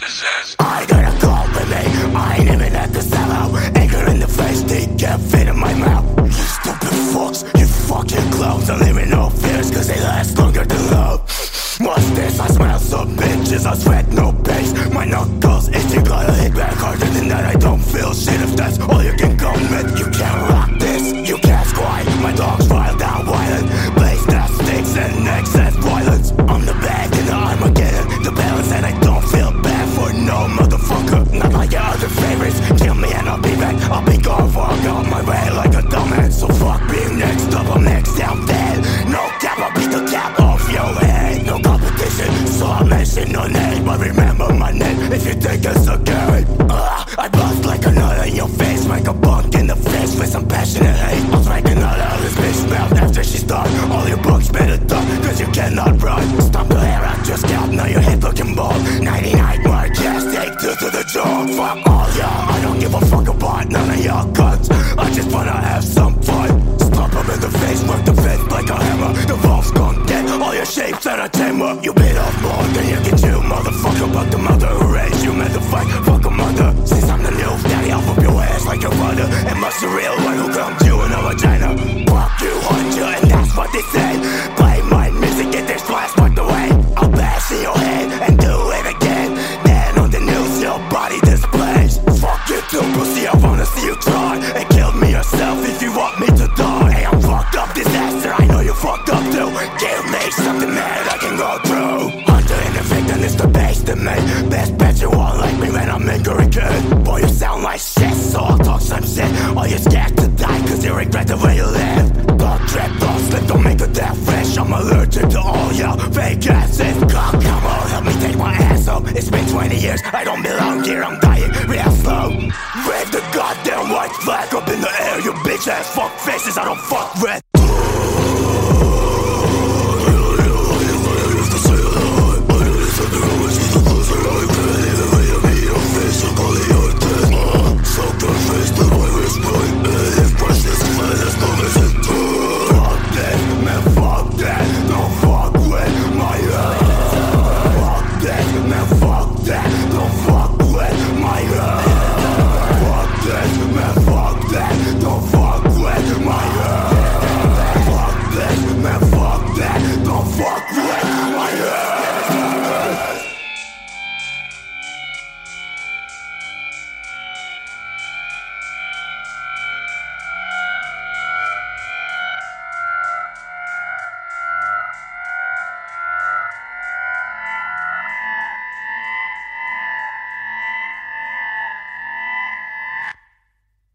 possessed. I got a call with me, I ain't even at the sellout. Anger in the face, they can't fit in my mouth. You stupid fucks, you fucking clowns. I'm living no fears, cause they last longer than love. What's this? I smell some bitches, I sweat no pace. My knuckles itching, gotta hit back harder than that. I don't feel shit if that's all you can come with. You can't rock this, you can't squat. My dogs wild down violent, blaze that sticks and excess violence. I'm the bad in the Armageddon, the balance, and I don't feel bad for no motherfucker. Not like your other favorites, kill me and I'll be back. I'll be gone for I'll go my way like a dumbass. So fuck being next up, I'm next down dead. No cap, I'll beat the cap off your head. No competition, so I'll mention no name, but remember my name if you think it's a game. I bust like a nut in your face, like a bunk in the face with some passionate hate. I'll strike a nut out of this bitch mouth after she's done. All your books better duck, cause you cannot run. Stop the hair, I just got, now your head looking bald. 99 mark, yes, take two to the jaw. Fuck all y'all, I don't give a fuck about none of y'all guns. I just wanna have some fun. Stomp them in the face, work the fence like a hammer. The valve's gone dead, all your shapes entertainment. You bit off more than you can chew, motherfucker. But the mother who raised you meant to fight, fuck a mother. Since I'm the new daddy, I'll whoop your ass like your brother. And must the real one who comes you in a vagina. Fuck you, hunt you, and that's what they say. Play my music, get this blast fucked away. I'll bash in your head and do it again. Then on the news, your body displays. Fuck you too, pussy, I wanna see you try. And kill me yourself if you want me to die. Hey, I'm fucked up, disaster, I know you fucked up too. Give me something mad I can go through. Hunter in the victim is the base to me. Best bet you won't like me when I'm angry kid. Boy, you sound like shit, so I'll talk some shit. Or you're scared to die cause you regret the way you live. Don't trip, don't slip, don't make a death fresh. I'm allergic to all your fake asses. Come on, help me take my ass up. It's been 20 years, I don't belong here, I'm dying real slow. Wave the goddamn white flag up in the air, you bitch ass fuck faces, I don't fuck with.